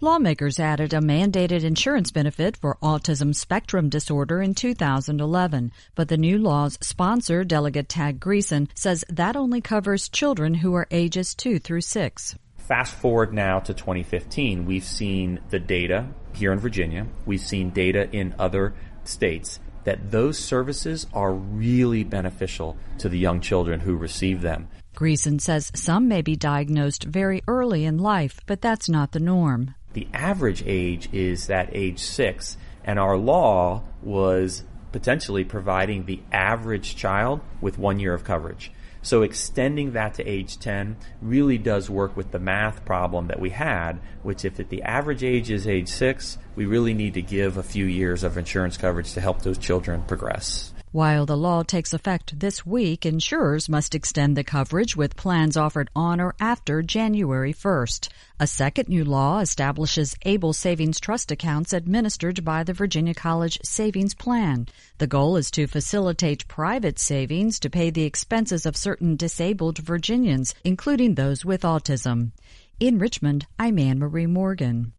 Lawmakers added a mandated insurance benefit for autism spectrum disorder in 2011, but the new law's sponsor, Delegate Tag Greason, says that only covers children who are ages 2 through 6. Fast forward now to 2015, we've seen the data here in Virginia, we've seen data in other states that those services are really beneficial to the young children who receive them. Greason says some may be diagnosed very early in life, but that's not the norm. The average age is that age 6, and our law was potentially providing the average child with 1 year of coverage. So extending that to age 10 really does work with the math problem that we had, which if the average age is age 6, we really need to give a few years of insurance coverage to help those children progress. While the law takes effect this week, insurers must extend the coverage with plans offered on or after January 1st. A second new law establishes ABLE Savings Trust accounts administered by the Virginia College Savings Plan. The goal is to facilitate private savings to pay the expenses of certain disabled Virginians, including those with autism. In Richmond, I'm Anne Marie Morgan.